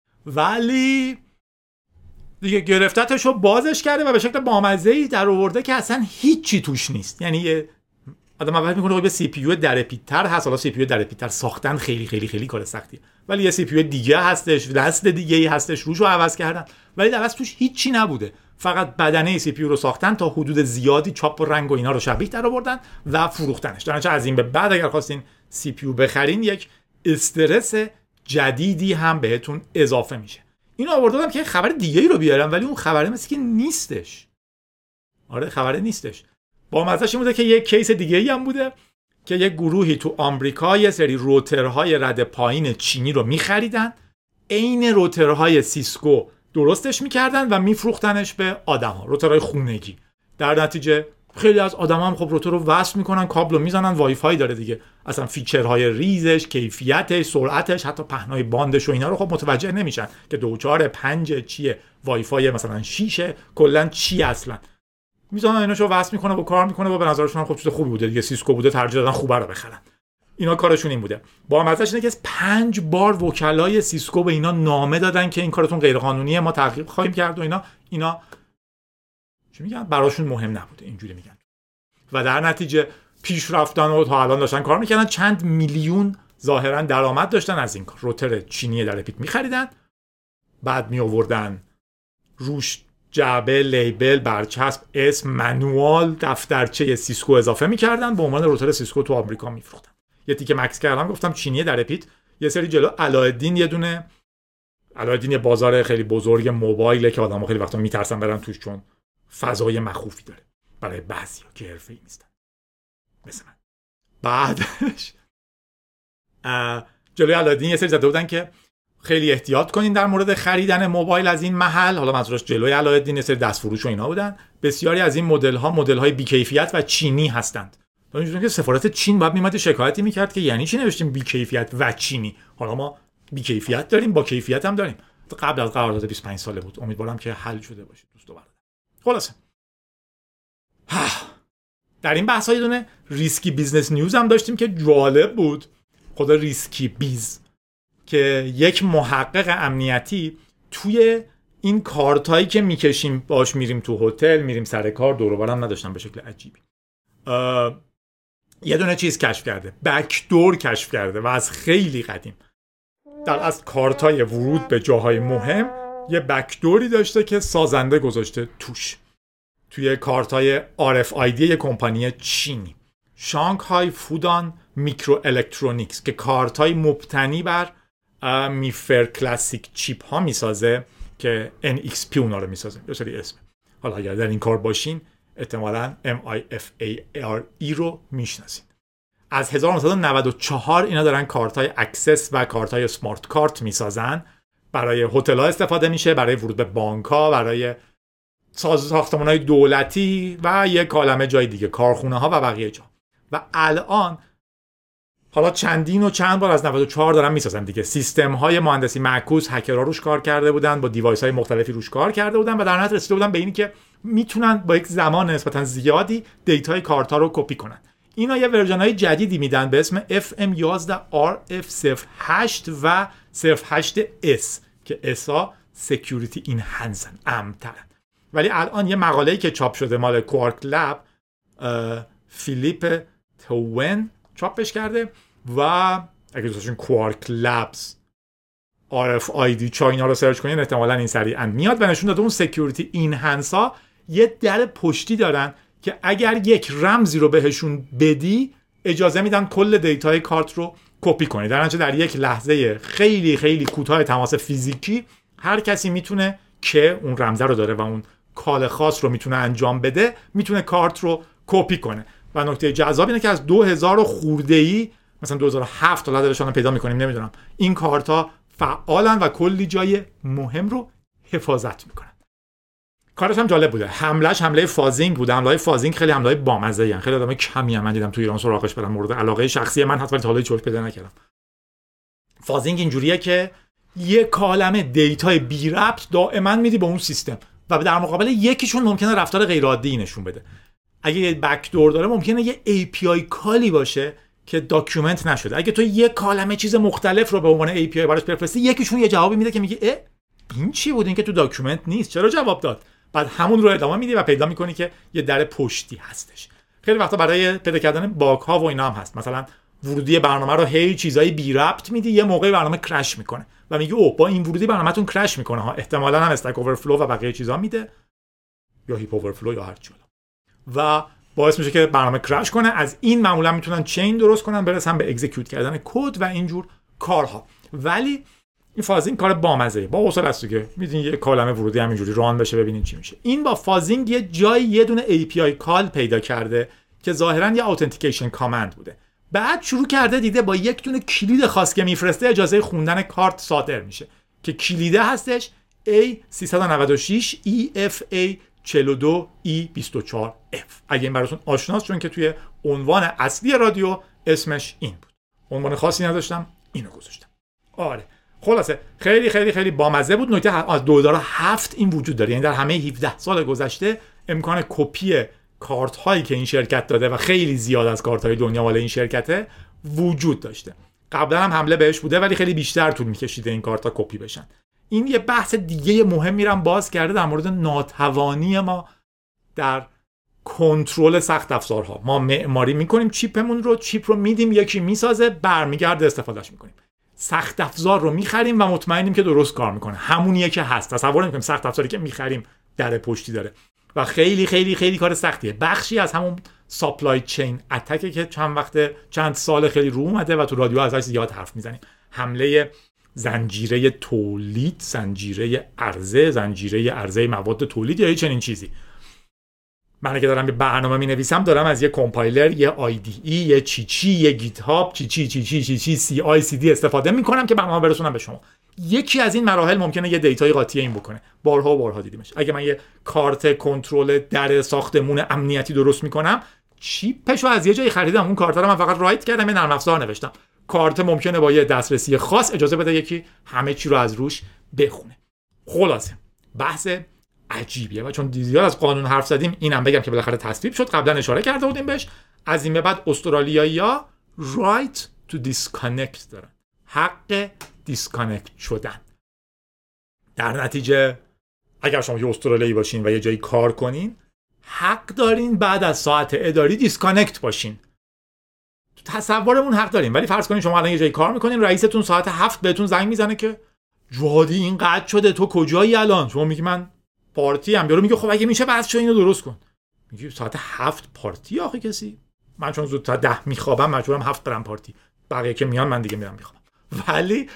ولی دیگه گرفتتشو بازش کرده و به شکل بامزه‌ای در آورده که اصلا هیچی توش نیست. یعنی یه آدم اول میگه به سی پی یو درپیت‌تر هست، حالا سی پی یو درپیت‌تر ساختن خیلی خیلی خیلی کار سختیه، ولی یه سی پی یو دیگه هستش، دست دیگه‌ای هستش، روشو عوض کردن، ولی در اصل توش هیچی نبوده، فقط بدنه سی پی یو رو ساختن تا حدود زیادی، چاپ و رنگ و اینا رو شبیه در آوردن و فروختنش. در نتیجه از این به بعد اگر خواستین سی پی یو بخرین یک استرس جدیدی هم بهتون اضافه میشه. اینو آوردم که خبر دیگه‌ای رو بیارم، ولی اون خبره مثل که نیستش. آره خبره نیستش. با مزه‌ش این بوده که یک کیس دیگه‌ای هم بوده که یک گروهی تو آمریکا یه سری روترهای رد پایین چینی رو می‌خریدن، عین روترهای سیسکو درستش می‌کردن و می‌فروختنش به آدم‌ها، روترهای خونگی. در نتیجه خیلی از آدم‌ها هم خب روتر رو وصل می‌کنن، کابل رو می‌زنن، وای فای داره دیگه، اصلا فیچرهای ریزش، کیفیتش، سرعتش، حتی پهنای باندش و اینا رو خب متوجه نمیشن که دو چهار پنج چیه، وای فای مثلا شش کلا چی اصلا. میزنن ایناشو وصل میکنه و کار میکنه و به نظرشون هم خب چیز خوبی بوده دیگه، سیسکو بوده، ترجیح دادن خوبه رو بخرن. اینا کارشون این بوده. با مزه‌اش اینه که پنج بار وکلای سیسکو به اینا نامه دادن که این کارتون غیر قانونیه، ما تعقیب خواهیم کرد و اینا اینا چی میگن، براشون مهم نبوده، اینجوری میگن. و در نتیجه پیش رفتن و تا الان داشتن کار میکردن، چند میلیون ظاهرا درآمد داشتن از این کار. روتر چینی در پیت میخریدن، بعد می آوردن روش جعبه، لیبل، برچسب، اسم، منوال، دفترچه سیسکو اضافه میکردن، به عنوان روتر سیسکو تو آمریکا میفروختن. یه تیکه مکس کردم گفتم چینی در پیت، یه سری جلو علایالدین، یه دونه علایالدین یه بازار خیلی بزرگ موبایله که آدم‌ها خیلی وقتا میترسن برن توش چون فضای مخوفی داره برای بعضیا که حرفه‌ای نیستن مثل من. بعدش جلوی علایالدین یه سری زده بودن که خیلی احتیاط کنین در مورد خریدن موبایل از این محل. حالا منظورش جلوی علایالدین یه سری دستفروش و اینا بودن. بسیاری از این مدل ها مدل های بی‌کیفیت و چینی هستند. اینجوریه که سفارت چین بعد میمد شکایتی میکرد که یعنی چی نوشتیم بی‌کیفیت و چینی؟ حالا ما بی‌کیفیت داریم، با کیفیت هم داریم. قبل از قرارداد بیست و پنج ساله بود. امیدوارم که حل شده باشه دوست و برادر. خلاصه در این بحث ها یه دونه ریسکی بیزنس نیوز هم داشتیم که جالب بود. خود ریسکی بیز که یک محقق امنیتی توی این کارتایی که میکشیم باش میریم تو هتل، میریم سر کار، دور و برم نداشتن به شکل عجیبی، یه دونه چیز کشف کرده، بکدور کشف کرده و از خیلی قدیم. در از کارتای ورود به جاهای مهم یه بکدوری داشته که سازنده گذاشته توش، توی کارتای آر اف آی دی یک کمپانی چینی، شانگهای فودان میکرو الکترونیکس که کارت‌های مبتنی بر میفر کلاسیک چیپ ها میسازه که ان ایکس پی اونا رو میسازه. یه سری اسم. حالا اگر در این کار باشین احتمالاً ام آی اف ای آر ای رو میشناسین. از هزار و نهصد و نود و چهار اینا دارن کارت‌های اکسس و کارت‌های سمارت کارت میسازن. برای هتل‌ها استفاده میشه، برای ورود به بانک‌ها، برای ساختمان‌های دولتی و یک کالمه جای دیگه، کارخونه‌ها و بقیه جا. و الان حالا چندین و چند بار از نود و چهار دارن میسازن دیگه. سیستم‌های مهندسی معکوس هکرها روش کار کرده بودن، با دیوایس‌های مختلفی روش کار کرده بودن و در نهایت رسیده بودن به اینی که میتونن با یک زمان نسبتاً زیادی دیتای کارت‌ها رو کپی کنن. اینا یه ورژن‌های جدیدی میدن به اسم اف ام یازده آر اف صفر هشت و صفر هشت اس که اسا سکیوریتی اینهانسن، امن‌ترن. ولی الان یه مقاله‌ای که چاپ شده مال کوارک لب، فیلیپ توون چاپش کرده و اگه دوستاشون کوارک لبز آر اف آی دی چاینا رو سرچ کنین احتمالاً این سریعا میاد و نشون داده اون سکیوریتی اینهانسا یه در پشتی دارن که اگر یک رمزی رو بهشون بدی اجازه میدن کل دیتای کارت رو کپی کنی. در نتیجه در یک لحظه خیلی خیلی کوتاه تماس فیزیکی هر کسی میتونه که اون رمزه رو داره و اون کال خاص رو میتونه انجام بده میتونه کارت رو کپی کنه. و نکته جذاب اینه که از دو هزار خورده‌ای مثلا دو هزار و هفت تا داشتن پیدا میکنیم نمیدونم این کارتا فعالن و کلی جای مهم رو حفاظت میکنن. کارش هم جالب بوده. حملهش حمله فازینگ بوده. حمله فازینگ خیلی حمله بامزه ان. خیلی آدم کمی من دیدم تو ایران سراغش برن. مورد علاقه شخصی من هست ولی تا حالا هیچ پیدا نکردم. فازینگ اینجوریه که یه کالمه دیتای بی ربط دائما میدی به اون سیستم و در مقابل یکیشون ممکنه رفتار غیر عادی نشون بده. اگه یه بک دور داره ممکنه یه ای پی آی کالی باشه که داکیومنت نشده. اگه تو یه کالمه چیز مختلف رو به عنوان ای پی آی براش بفرستی یکیشون یه جوابی میده که میگه اه این چی بود؟ این که تو داکیومنت نیست، چرا جواب داد؟ بعد همون رو ادامه میدی و پیدا میکنی که یه در پشتی هستش. خیلی وقتا برای پیدا کردن باگ ها و اینا هم هست. مثلا ورودی برنامه رو هی چیزای بی ربط میدی، یه موقعی برنامه کرش میکنه و میگه اوه با این ورودی برنامه‌تون کرش میکنه ها. احتمالاً هم استک اورفلو و بقیه چیزا میده یا هیپ اورفلو یا هر چی و باعث میشه که برنامه کرش کنه. از این معمولا میتونن چین درست کنن برسن به اکزیکیوت کردن کد و اینجور کارها. ولی این فازینگ کار بامزه با حوصله است دیگه. میدونین یه کالمه ورودی همینجوری ران بشه ببینین چی میشه. این با فازینگ یه جای یه دونه ای پی آی کال پیدا کرده که ظاهرا یه اتنتیکیشن کامند بوده. بعد شروع کرده دیده با یک دونه کلید خاص که میفرسته اجازه خوندن کارت صادر میشه که کلیده هستش ای سیصد و نود و شش ای اف ای چهل و دو ای بیست و چهار اف. اگه این براتون آشناست چون که توی عنوان اصلی رادیو اسمش این بود. عنوان خاصی نداشتم اینو گذاشتم. آره خلاصه خیلی خیلی خیلی بامزه بود. نکته از دو هزار و هفت این وجود داره، یعنی در همه هفده سال گذشته امکان کپی کارت هایی که این شرکت داده و خیلی زیاد از کارت های دنیا مال این شرکته وجود داشته. قبلا هم حمله بهش بوده ولی خیلی بیشتر طول می‌کشیده این کارت ها کپی بشن. این یه بحث دیگه مهم میرم باز کرده در مورد ناتوانی ما در کنترل سخت افزارها. ما معماری میکنیم چیپمون رو، چیپ رو میدیم یکی میسازه برمیگرده استفادهش میکنیم. سخت افزار رو میخریم و مطمئنیم که درست کار میکنه، همونیه که هست. تصور نمیکنیم سخت افزاری که میخریم در پشتی داره و خیلی خیلی خیلی کار سختیه. بخشی از همون سپلای چین اتکه که چند وقت چند سال خیلی رو اومده و تو رادیو ازش زیاد حرف میزنیم. حمله زنجیره تولید، زنجیره عرضه، زنجیره عرضه مواد تولید یا چنین چیزی. من که دارم یه برنامه می‌نویسم دارم از یه کامپایلر، یه آی دی ای، یه چی چی، یه گیت هاب، چی چی چی چی چی چی سی آی سی دی استفاده می‌کنم که برنامه برسونم به شما. یکی از این مراحل ممکنه یه دیتای قاطی این بکنه. بارها و بارها دیدیمش. اگه من یه کارت کنترل در ساختمون امنیتی درست می‌کنم، چیپشو از یه جایی خریدم، اون کارت رو من فقط رایت کردم، یه نرم افزار نوشتم. کارت ممکنه با یه دسترسی خاص اجازه بده یکی همه چی رو از روش بخونه. خلاصه بحث عجیبیه و چون زیاد از قانون حرف زدیم اینم بگم که بالاخره تصویب شد. قبلا اشاره کرده بودیم بهش. از این به بعد استرالیایی‌ها right to disconnect دارن، حق دیسکانکت شدن. در نتیجه اگر شما یه استرالیایی باشین و یه جایی کار کنین حق دارین بعد از ساعت اداری دیسکانکت باشین. تو تصورمون حق دارین، ولی فرض کنین شما الان یه جایی کار میکنین، رئیستون ساعت هفت بهتون زنگ میزنه که جوادی این قطع شده، تو کجایی الان؟ شما میگی من پارتی ام. یارو میگه خب اگه میشه بعد شو اینو درست کن. میگی ساعت هفت پارتی آخه کسی من چون زود تا ده میخوابم مجبورم هفت برم پارتی، بقیه که میان من دیگه میرم میخوابم. ولی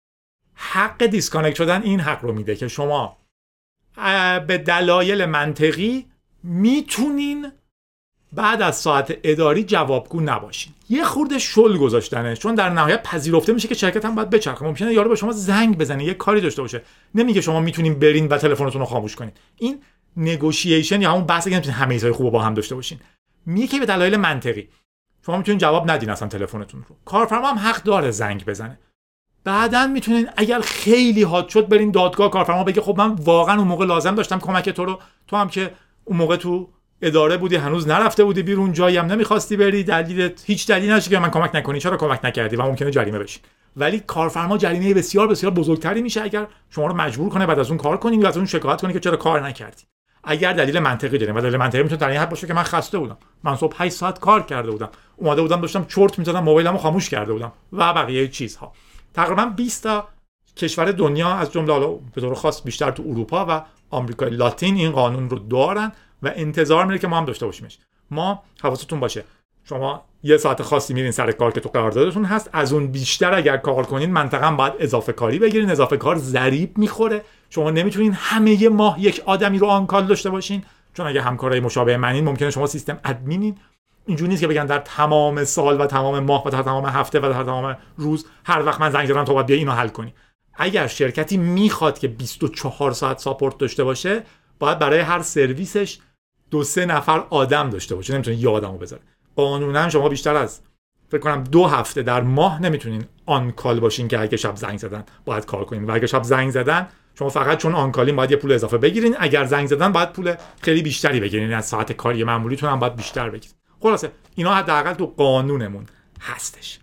حق دیسکانکت شدن این حق رو میده که شما به دلایل منطقی میتونین بعد از ساعت اداری جوابگو نباشین. یه خورده شل گذاشتنه، چون در نهایت پذیرفته میشه که شرکت هم باید بچرخه. ممکنه یارو به شما زنگ بزنه یه کاری داشته باشه، نمیگه شما میتونین برین و تلفنتون رو خاموش کنین. این نگوشییشن یا همون بحثی که نمیتونین همه چیزای خوب با هم داشته باشین. میگه که به دلایل منطقی شما میتونین جواب ندین اصلا تلفنتون رو. کارفرما هم حق داره زنگ بزنه. بعدن میتونین اگر خیلی هات شد برین دادگاه، کارفرما بگه خب من واقعا اون موقع لازم داشتم کمک تو رو، تو هم که اون موقع تو اداره بودی هنوز نرفته بودی بیرون، جایی هم نمیخواستی بری، دلیلت هیچ دلیلی نداشت که من کمک نکنی، چرا کمک نکردی، و ممکنه جریمه بشین. ولی کارفرما جریمه بسیار بسیار بزرگتری میشه اگر شما رو مجبور کنه بعد از اون کار کنین یا از اون شکایت کنی که چرا کار نکردی. اگر دلیل منطقی دارین و دلیل منطقی میتونه در این حد باشه که من خسته بودم، من صبح هشت ساعت کار کرده بودم، اومده بودم داشتم چرت می‌زدم، موبایلمو خاموش کرده بودم و بقیه چیزها. تقریبا بیست تا کشور دنیا از جمله حالا به طور خاص بیشتر تو اروپا و آمریکای لاتین این قانون رو دارن و انتظار میره که ما هم داشته باشیمش. ما حواستون باشه شما یه ساعت خاصی میرین سر کار که تو قراردادتون هست، از اون بیشتر اگر کار کنین منطقاً باید اضافه کاری بگیرین. اضافه کار ضریب میخوره، شما نمیتونین همه ی ماه یک آدمی رو آن کال داشته باشین، چون اگه همکارای مشابه منین ممکنه شما سیستم ادمینین. اینجوری نیست که بگن در تمام سال و تمام ماه و در تمام هفته و در تمام روز هر وقت من زنگ زدم تو باید بیا اینو حل کنی. اگر شرکتی میخواد که بیست و چهار ساعت ساپورت داشته باشه، باید برای هر سرویسش دو سه نفر آدم داشته باشه، نمیتونه یه آدمو بذاره. قانونا شما بیشتر از فکر کنم دو هفته در ماه نمیتونین آن کال باشین که اگه شب زنگ زدن باید کار کنین، و اگه شب زنگ زدن شما فقط چون آن کالین باید یه پول اضافه بگیرین، اگر زنگ زدن باید پول خیلی بیشتری بگیرین، از ساعت کاری معمولیتون هم باید بیشتر بگیرین. خلاصه اینا حداقل تو قانونمون هستش.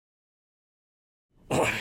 آره.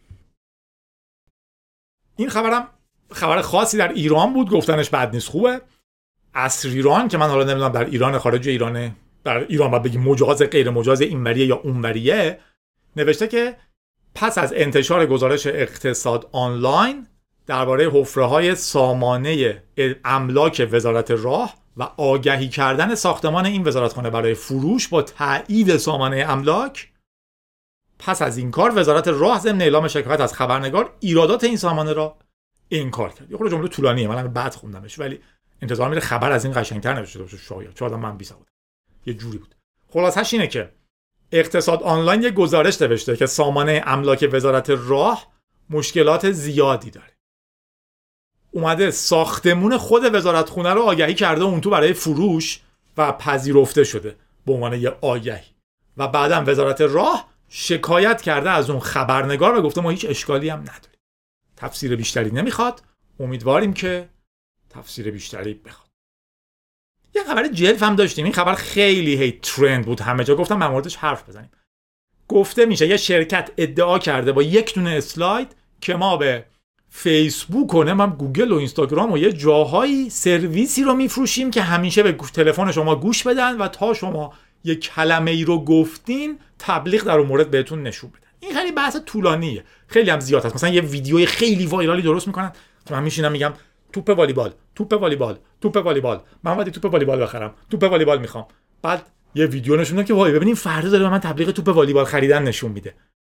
این خبرم خبر خاصی در ایران بود، گفتنش بد نیست خوبه. عصر ایران که من حالا نمیدونم در ایران خارج ایرانه، در ایران باید بگیم مجاز غیر مجاز اینوریه یا اونوریه، نوشته که پس از انتشار گزارش اقتصاد آنلاین درباره حفره‌های سامانه املاک وزارت راه و آگهی کردن ساختمان این وزارتخانه برای فروش با تایید سامانه املاک، پس از این کار وزارت راه ضمن اعلام شکایت از خبرنگار ایرادات این سامانه را انکار کرد. یه خورده جمله طولانیه، منم بعد خوندمش، ولی انتظار میره خبر از این قشنگتر نوشته باشه شاید، چون آدم من بی‌سواد یه جوری بود. خلاصش اینه که اقتصاد آنلاین یه گزارش نوشته که سامانه املاک وزارت راه مشکلات زیادی داره. اومده ساختمون خود وزارتخونه رو آگهی کرده اون تو برای فروش و پذیرفته شده به عنوان یه آگهی، و بعدم وزارت راه شکایت کرده از اون خبرنگار و گفته ما هیچ اشکالی هم نداریم. تفسیر بیشتری نمیخواد، امیدواریم که تفسیر بیشتری بخواد. یه خبر جلف هم داشتیم، این خبر خیلی هی ترند بود، همه جا گفتم در موردش حرف بزنیم. گفته میشه یه شرکت ادعا کرده با یک دونه اسلاید که ما به فیسبوک و نمیم گوگل و اینستاگرام و یه جاهایی سرویسی رو میفروشیم که همیشه به تلفن شما گوش بدن و تا شما یه کلمه ای رو گفتین تبلیغ در اون مورد بهتون نشون بدن. این خیلی بحث طولانیه، خیلی هم زیاد هست. مثلا یه ویدیوی خیلی وایرالی درست میکنن که من میشینم میگم توپ والیبال، توپ والیبال، توپ والیبال، من باید توپ والیبال بخرم، توپ والیبال میخوام. بعد یه ویدیو نشون میدن که وای ببینیم فردا داره به من تبلیغ توپ والیبال خریدن نشون میده.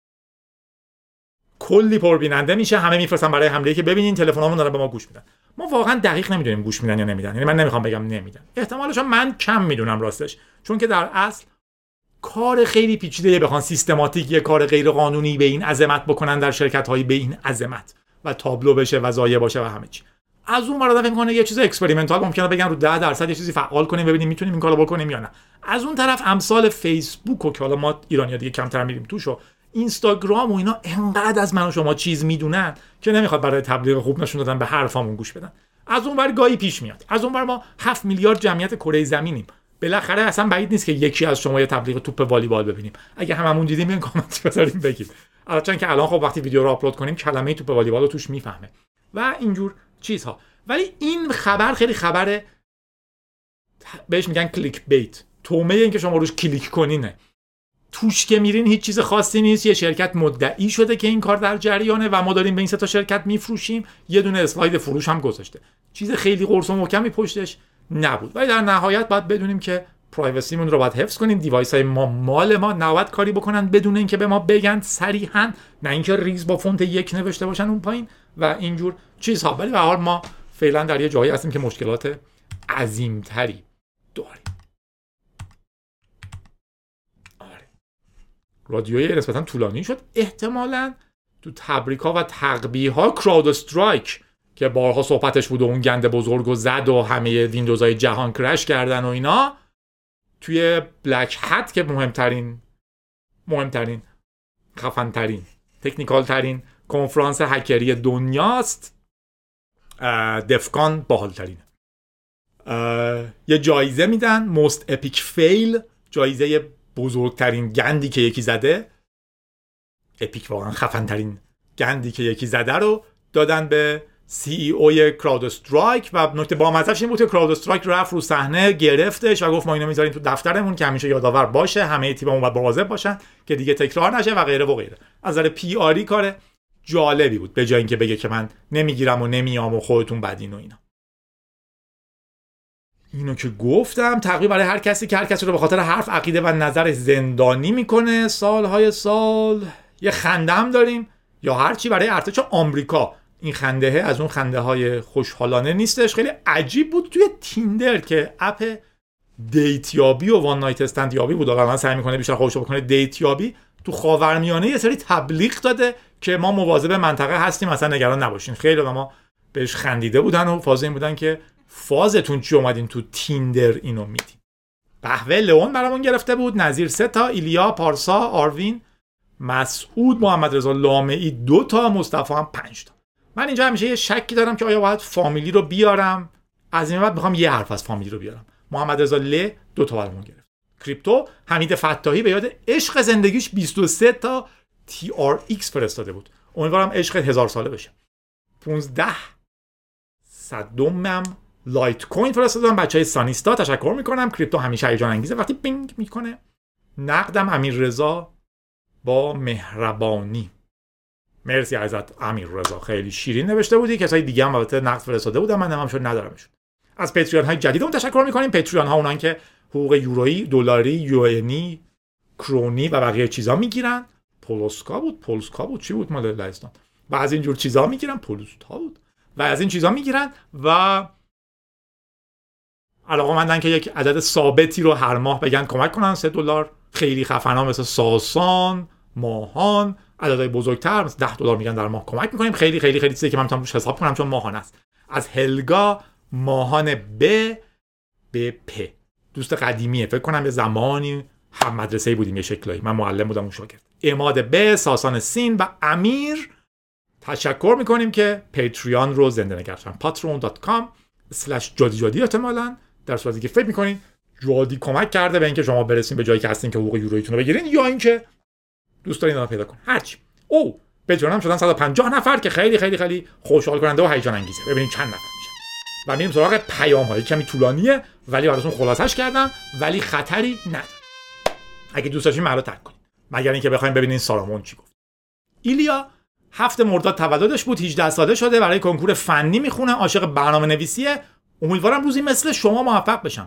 کلی پربیننده میشه، همه میفرستن برای حمله که ببینین تلفنامون داره به ما گوش میدن. ما واقعا دقیق نمیدونیم گوش میدن یا نمیدن، یعنی من نمیخوام بگم نمیدن، احتمالش من کم میدونم راستش، چون که در اصل کار خیلی پیچیده بخوان سیستماتیک یه کار غیر قانونی به این عظمت بکنن در شرکت‌های به این عظمت و تابلو بشه و ضایع باشه و همه چی. از اون ور فکر می‌کنه یه چیز اکسپریمنتال ممکنه بگن رو ده درصد یه چیزی فعال کنیم ببینیم میتونیم این کارو بکنیم یا نه. از اون طرف امثال فیسبوک و که حالا ما ایرانی‌ها دیگه کمتر میریم توش و اینستاگرام و اینا انقدر از من و شما چیز میدونن که نمیخواد برای تبلیغ خوب نشون دادن به حرفامون گوش بدن. از اون ور گاهی پیش میاد، از اون ور ما هفت میلیارد جمعیت کره زمینیم، بالاخره اصلا بعید نیست که یکی از شما یه تبلیغ توپ والیبال ببینیم. اگه هممون دیدیم بیاین کامنت بذاریم بگیم. البته که الان خب وقتی ویدیو رو آپلود کنیم کلمه توپ والیبال رو توش میفهمه و اینجور چیزها. ولی این خبر خیلی خبره بهش میگن کلیک بیت، تومه این که شما روش کلیک کنینه، توش که میرین هیچ چیز خاصی نیست. یه شرکت مدعی شده که این کار در جریانه و ما داریم به این سه تا شرکت میفروشیم، یه دونه اسلاید فروش هم گذاشته، چیز خیلی قرص و محکمی پشتش نبود. ولی در نهایت باید بدونیم که پرایوسیمون رو باید حفظ کنیم. دیوایس های ما مال ما، نباید کاری بکنن بدون اینکه به ما بگن صریحاً، نه اینکه ریز با فونت یک نوشته باشن اون پایین و اینجور چیزها. ولی به هر حال ما فعلا در یه جایی هستیم که مشکلات عظیمتری داریم. آره رادیوی نسبتاً طولانی شد، احتمالاً تو تبریک‌ها و تقبیح‌ها کراود استرایک که بارها صحبتش بود و اون گند بزرگو زد و همه ویندوزهای جهان کرش کردن و اینا، توی بلک هت که مهمترین مهمترین خفن‌ترین تکنیکال ترین کنفرانس هکری دنیاست، دفکان باحال‌ترینه. یه جایزه میدن، موست اپیک فیل، جایزه بزرگترین گندی که یکی زده، اپیک واقعا خفن‌ترین گندی که یکی زده رو دادن به سی ای اوی کراود استرایک. و نکته بامزه‌اش این بود که کراود استرایک رفت رو صحنه گرفتش و گفت ما اینو میذاریم تو دفترمون که همیشه یادآور باشه، همه تیممون باید مواظب باشن که دیگه تکرار نشه و غیره و غیره. از نظر پی آری کار جالبی بود، به جای اینکه بگه که من نمیگیرم و نمیام و خودتون بدین و اینا. اینو که گفتم تقریبا برای هر کسی که هر کسی رو به خاطر حرف، عقیده و نظرش زندانی میکنه سالهای سال. یه خنده هم داریم یا هرچی برای ارتش آمریکا. این خنده از اون خنده های خوشحالانه نیستش، خیلی عجیب بود. توی تیندر که اپ دیت یابی و وان نایت استند یابی بود، واقعا سعی میکنه بیشتر خودش رو بکنه دیت یابی، تو خاورمیانه یه سری تبلیغ داده که ما مواظب منطقه هستیم، مثلا نگران نباشین. خیلی ما بهش خندیده بودن و فاز این بودن که فازتون چی اومدین تو تیندر اینو میدین. بهوه لئون برامون گرفته بود، نظیر سه تا، ایلیا، پارسا، آروین، مسعود، محمد رضا لامعی دو تا، مصطفی هم پنج تا. من اینجا همیشه یه شکی دارم که آیا باید فامیلی رو بیارم. از این بعد میخوام یه حرف از فامیلی رو بیارم. محمد رضا ل دو تا برامون گرفت. کریپتو حمید فتاحی به یاد عشق زندگیش بیست و سه تا تی آر ایکس فرستاده بود. امیدوارم عشق هزار ساله بشه. پانزده صدومم لایت کوین فرستادم. بچهای سانیستا تشکر میکنم. کریپتو همیشه هیجان انگیزه وقتی پینگ میکنه. نقدم امیر رضا با مهربانی. مرسی ازت امیر رضا، خیلی شیرین نوشته بودی. کسای دیگه هم البته نقد فرستاده بودن، من هم شد ندارمشون. از پتریون های جدیدمون تشکر میکنیم. پتریون ها اونان که حقوق یورویی، دلاری، یوئنی، کرونی و بقیه چیزا میگیرن. پولسکا بود، پولسکا بود، چی بود مال لهستان. و از این جور چیزا میگیرن، پولستا بود. و از این چیزا میگیرن و علاقه‌مندن که یک عدد ثابتی رو هر ماه بگن کمک کنن. سه دلار خیلی خفنا مثل ساسان، ماهان، عددهای بزرگتر مثل ده دلار میگن در ماه کمک میکنیم. خیلی خیلی خیلی چیزی که من میتونم روش حساب کنم چون ماهانه است. از هلگا ماهان ب به پ، دوست قدیمیه، فکر کنم یه زمانی هم مدرسه‌ای بودیم یه شکلی، من معلم بودم اون شاگرد. اماد ب، ساسان سین و امیر تشکر میکنیم که پیتریون رو زنده نگه داشتن. پاترون دات کام اسلش جادی جادی احتمالاً در صورتی که فکر میکنین جادی کمک کرده به اینکه شما برسین به جایی که هستین که حقوق یورویتون رو بگیرین، یا اینکه دوست دارین اون پیدا کنین، هرچی. او پیتریون هم شدن صد و پنجاه نفر که خیلی خیلی خیلی خوشحال کننده و هیجان انگیزه. ببینیم چند نفر میشن و میریم سراغ پیام های. کمی طولانیه ولی براتون خلاصش کردم، ولی خطری نداره. اگه دوست داشتین منو تگ کنین، مگر اینکه بخواید ببینین سالمون چی گفت. ایلیا هفت مرداد تولدش بود، هجده ساله شده، برای کنکور فنی میخونه، عاشق برنامه‌نویسیه. امیدوارم روزی مثل شما موفق بشم.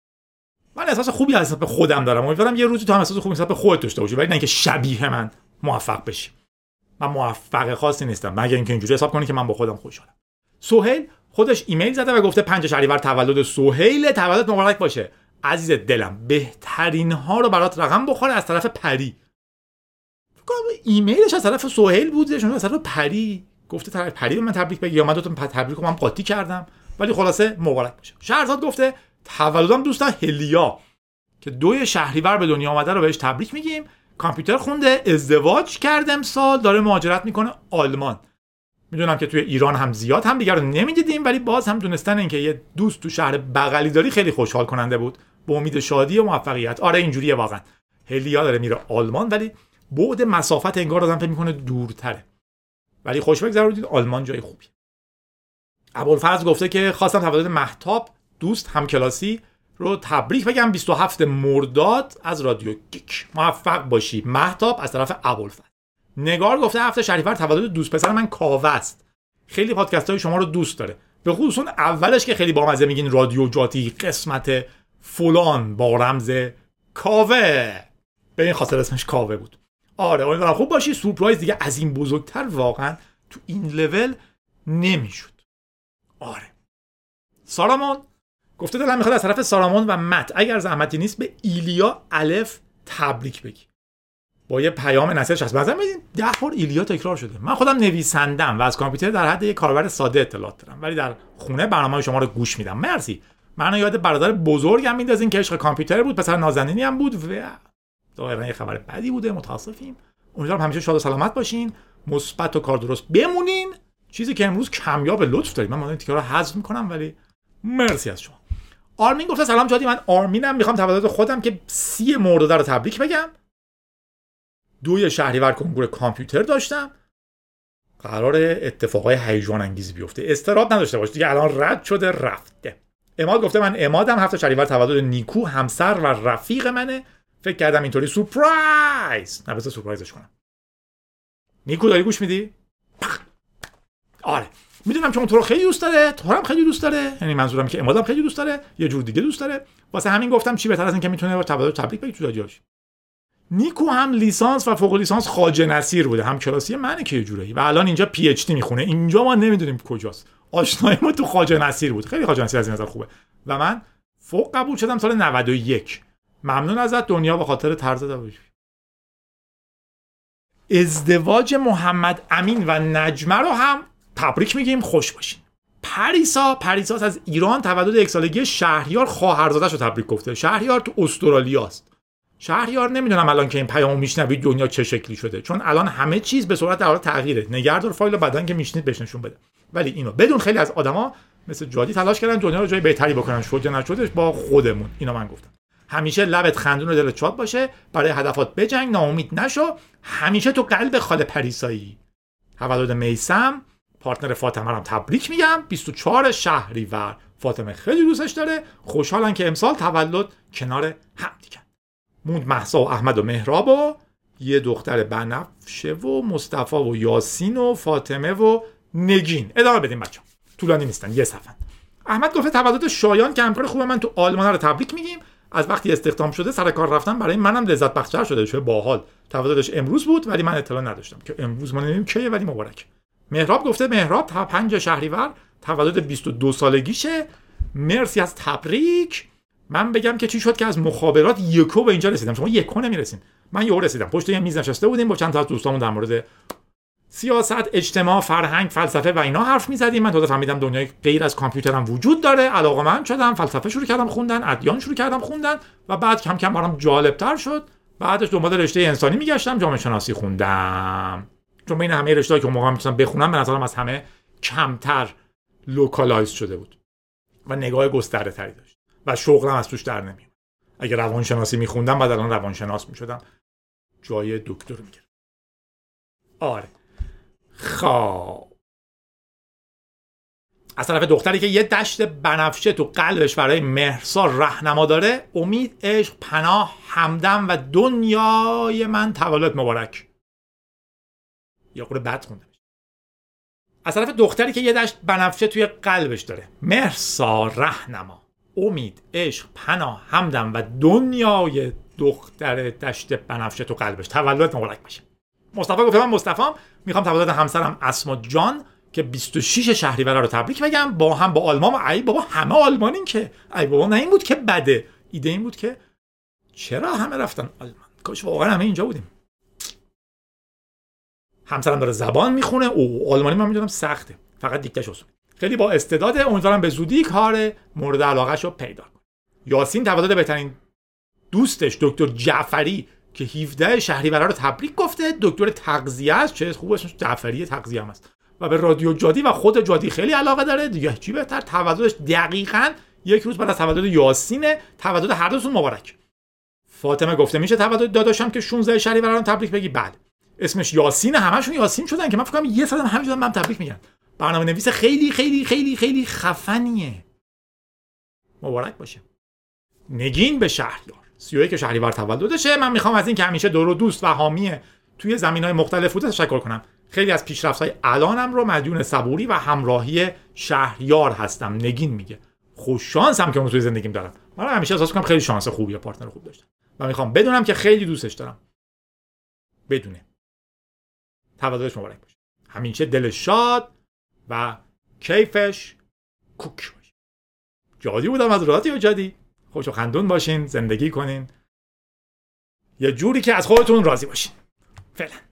من احساس خوبی از به خودم دارم، امیدوارم یه روزی تو هم احساس خوبی نسبت به خودت داشته باشی، ولی نه اینکه شبیه من موفق بشی. من موفق خاصی نیستم، مگر اینکه اینجوری حساب کنی که من با خودم خوشحالم. سهیل خودش ایمیل زده و گفته پنج شهریور تولد سهیل، تولد مبارک باشه عزیز دلم، بهترین ها رو برات رقم بخوره از طرف پری. فکر کنم ایمیلش از طرف سهیل بود، شما از طرف پری گفته طرف پری به من تبریک بگی، یا من دوتون تبریک رو من قاطی کردم، ولی خلاصه مبارک باشه. شهرزاد گفته تولدم دوستان هلیا که دوی شهریور به دنیا آمده رو بهش تبریک میگیم. کامپیوتر خونده، ازدواج کرده امسال، داره مهاجرت میکنه آلمان. میدونم که توی ایران هم زیاد هم دیگر رو نمیدیدیم، ولی باز هم دونستن اینکه یه دوست تو شهر بغلی داری خیلی خوشحال کننده بود، با امید شادی و موفقیت. آره اینجوریه واقعا. هلیا داره میره آلمان، ولی بعد مسافت انگار آدم فکر میکنه دورتره، ولی خوش بگذرونید، آلمان جای خوبیه. ابوالفضل گفته که خواستم تولد مهتاب دوست همکلاسی رو تبریک بگم، بیست و هفتم مرداد از رادیو گیک. موفق باشی مهتاب از طرف ابوالفضل. نگار گفته هفته شهریور تولد دوست پسر من کاوه است، خیلی پادکست های شما رو دوست داره، به خصوص اون اولش که خیلی بامزه میگین رادیو جاتی قسمت فلان با رمز کاوه، به این خاطر اسمش کاوه بود. آره امیدوارم خوب باشی. سورپرایز دیگه از این بزرگتر واقعا تو این لول نمیشد. آره سارامون گفته دلم میخواد از طرف سارامون و مت اگر زحمتی نیست به ایلیا الف تبریک بگی. با یه پیام نصیحتش هست. مثلا ببین ده بار ایلیا تکرار شده. من خودم نویسندم و از کامپیوتر در حد یک کاربر ساده اطلاعات دارم، ولی در خونه برنامه‌های شما رو گوش میدم. مرسی. منو یاد برادر بزرگم میندازین که عشق کامپیوتر بود، پسر نازنینی هم بود و ظاهرا یه خبر بدی بوده، متاسفیم. امیدوارم همیشه شاد و سلامت باشین، مثبت و کار درست بمونین. چیزی که امروز کمیاب لطف دارید. من این تیکه رو حذف میکنم ولی مرسی از شما. آرمین گفته سلام جادی، من آرمینم، میخوام تولد خودم که سی مرداد رو تبریک بگم. دوی شهریور کنکور کامپیوتر داشتم. قرار اتفاقای هیجان انگیز بیفته. استراب نداشته باش دیگه، الان رد شده رفته. اماد گفته من امادم، هفته شهریور تولد نیکو همسر و رفیق منه. فکر کردم اینطوری سورپرایز نه بس سورپرایزش کنم. نیکو داری گوش میدی؟ آره میدونم که اون تو رو خیلی دوست داره، تو هم خیلی دوست داره، یعنی منظورم که امادم خیلی دوست داره، یه جور دیگه دوست داره. واسه همین گفتم چی بهتر از این که میتونه با تولد تبریک بگی تو دادیاش. نیکو هم لیسانس و فوق لیسانس خواجه نصیر بوده، هم کلاسی منه که یه جوری، و الان اینجا پی اچ دی میخونه. اینجا ما نمیدونیم کجاست. آشنای ما تو خواجه نصیر بود. خیلی خواجه نصیر از این نظر خوبه و من فوق قبول شدم سال نود و یک. ممنون ازت دنیا به خاطر طرز تفکر. ازدواج محمد امین و نجمه رو هم تبریک میگیم، خوش باشین. پریسا پریساس از ایران تولد یک سالگی شهریار خواهرزاده‌ش رو تبریک گفته. شهریار تو استرالیا است. شهریار نمیدونم الان که این پیامو میشنوید دنیا چه شکلی شده، چون الان همه چیز به صورت در حال تغییره. نگهدار فایل بعدن که میشنید بهش نشون بده. ولی اینو بدون خیلی از آدما مثل جادی تلاش کردن دنیا رو جای بهتری بکنن، شد یا نشدش با خودمون. اینا من گفتم. همیشه لبت خندون و دلت شاد باشه، برای هدفات بجنگ، ناامید نشو، همیشه تو قلب خاله پریسایی. تولد میثم پارتنر فاطمه رو تبریک میگم. بیست و چهارم شهریور. فاطمه خیلی دوستش داره. خوشحالن که امسال تولد کنار هم دیگه. موند مهسا و احمد و مهراب و یه دختر بنفشه و مصطفی و یاسین و فاطمه و نگین. ادامه بدیم بچه‌ها، طولانی نیستن، یه صفحه. احمد گفته تولد شایان که همکار خوب من تو آلمان رو تبریک میگیم. از وقتی استخدام شده سر کار رفتن برای منم لذت بخشتر شده. چه باحال. تولدش امروز بود ولی من اطلاع نداشتم که امروز ما نمیدونیم کیه، ولی مبارک. مهراب گفته مهراب تا پنج شهریور تولد بیست و دو سالگیشه. مرسی از تبریک. من بگم که چی شد که از مخابرات یکو به اینجا رسیدم. شما یکو نمیرسین، من یهو رسیدم. پشت یه میز نشسته بودیم با چند تا از دوستامون در مورد سیاست، اجتماع، فرهنگ، فلسفه و اینا حرف میزدیم. من تازه فهمیدم دنیای غیر از کامپیوترم وجود داره. علاقه‌مند شدم، فلسفه شروع کردم خوندن، ادیان شروع کردم خوندن و بعد کم کم برام جالب‌تر شد. بعدش دنبال رشته انسانی میگشتم، جامعه شناسی خوندم. چون بین همه رشته‌ای که موقع میتونم بخونم به نظرم از همه کمتر لوکالایز شده بود و نگاه گسترده‌تری داشت و شغلم از توش در نمیاد. اگه روانشناسی میخوندم بعد الان روانشناس میشدم، جای دکتر میگیرم. آره خب از طرف دختری که یه دشت بنفشه تو قلبش برای مهرسا راهنما داره، امید، عشق، پناه، همدم و دنیای من تولد مبارک. یا قوله بد خونده. از طرف دختری که یه دشت بنفشه توی قلبش داره، مهرسا راهنما، امید، عشق، پناه، همدم و دنیای دختر دشت بنفشه تو قلبش تولد مبارک باشه. مصطفی گفت من مصطفیم، میخوام تولد همسرم اسما جان که بیست و شش شهریور رو تبریک بگم. با هم با آلمان و ای بابا همه آلمانین که ای بابا نه این بود که بده، ایده این بود که چرا همه رفتن آلمان، کاش واقعا همه اینجا بودیم. همسرم داره زبان میخونه، او آلمانی من میدونم سخته، فقط دیکتهش آسونه. خیلی با استعداده، امیدوارم به زودی کار مورد علاقه‌شو پیدا کنه. یاسین تولد بهترین دوستش دکتر جعفری که هفدهم شهریور رو تبریک گفته. دکتر تغذیه است، چه خوب اسمش جعفری تغذیه هم است و به رادیو جادی و خود جادی خیلی علاقه داره دیگه. چی بهتر، تولدش دقیقاً یک روز بعد از تولد یاسینه. تولد هر دوتون مبارک. فاطمه گفته میشه تولد داداشم که شانزده شهریور رو تبریک بگی. بله اسمش یاسین، همشون یاسین شدن که من فکر کنم یه سالم همینجوری من تبریک میگن. برنامه نویس خیلی خیلی خیلی خیلی خفنیه. مبارک باشه. نگین به شهریار سی و یک شهریور تولدشه. من میخوام از این که همیشه دور و دوست و حامی توی زمینهای مختلف بوده تشکر کنم. خیلی از پیشرفت‌های الانم رو مدیون صبوری و همراهی شهریار هستم. نگین میگه خوش شانسم که اون توی زندگیم دارم. من همیشه احساس کنم خیلی شانس خوبی یا پارتنر خوب داشتم و میخوام بدونم که خیلی دوستش دارم. بدونه تولدش مبارک باشه. همیشه دلش شاد و کیفش کوک باشه. جادی بودم از رادیو جادی. خوش و خندون باشین، زندگی کنین یه جوری که از خودتون راضی باشین. فعلا